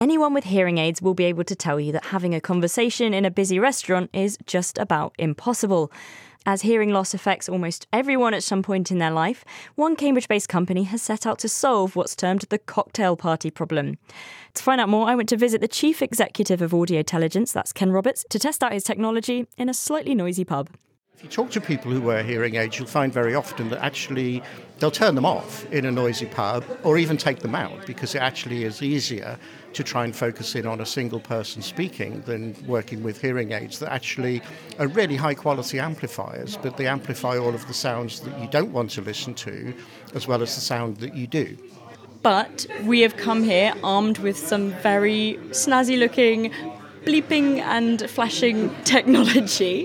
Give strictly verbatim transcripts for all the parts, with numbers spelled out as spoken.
Anyone with hearing aids will be able to tell you that having a conversation in a busy restaurant is just about impossible. As hearing loss affects almost everyone at some point in their life, one Cambridge-based company has set out to solve what's termed the cocktail party problem. To find out more, I went to visit the chief executive of Audiotelligence, that's Ken Roberts, to test out his technology in a slightly noisy pub. If you talk to people who wear hearing aids, you'll find very often that actually they'll turn them off in a noisy pub or even take them out, because it actually is easier to try and focus in on a single person speaking than working with hearing aids that actually are really high quality amplifiers, but they amplify all of the sounds that you don't want to listen to as well as the sound that you do. But we have come here armed with some very snazzy looking bleeping and flashing technology.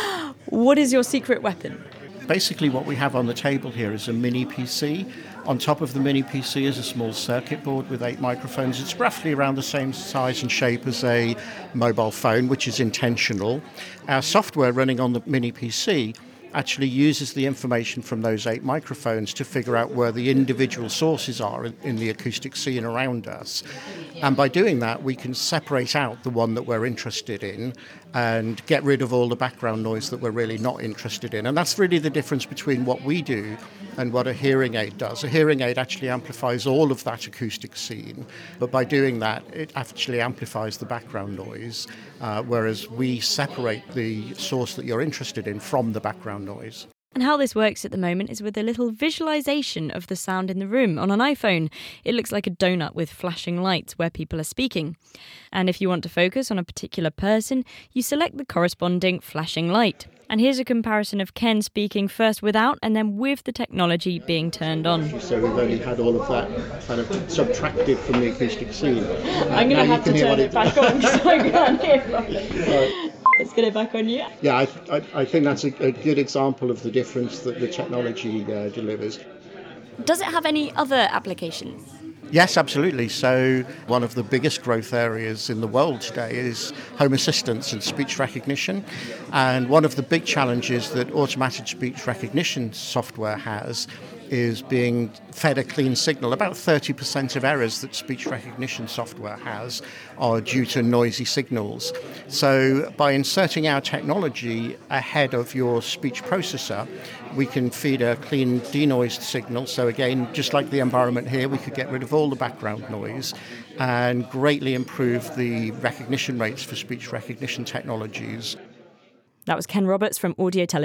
What is your secret weapon? Basically what we have on the table here is a mini P C. On top of the mini P C is a small circuit board with eight microphones. It's roughly around the same size and shape as a mobile phone, which is intentional. Our software running on the mini P C actually uses the information from those eight microphones to figure out where the individual sources are in the acoustic scene around us. And by doing that, we can separate out the one that we're interested in and get rid of all the background noise that we're really not interested in. And that's really the difference between what we do and what a hearing aid does. A hearing aid actually amplifies all of that acoustic scene, but by doing that, it actually amplifies the background noise, uh, whereas we separate the source that you're interested in from the background noise. And how this works at the moment is with a little visualization of the sound in the room on an iPhone. It looks like a donut with flashing lights where people are speaking. And if you want to focus on a particular person, you select the corresponding flashing light. And here's a comparison of Ken speaking first without and then with the technology being turned on. So we've only had all of that kind of subtracted from the acoustic scene. I'm going to have to turn it, it back on because I can't hear properly. Let's get it back on you. Yeah, I, I, I think that's a, a good example of the difference that the technology uh, delivers. Does it have any other applications? Yes, absolutely. So one of the biggest growth areas in the world today is home assistance and speech recognition. And one of the big challenges that automated speech recognition software has is being fed a clean signal. About thirty percent of errors that speech recognition software has are due to noisy signals. So by inserting our technology ahead of your speech processor, we can feed a clean denoised signal. So again, just like the environment here, we could get rid of all the background noise and greatly improve the recognition rates for speech recognition technologies. That was Ken Roberts from Audiotelligence.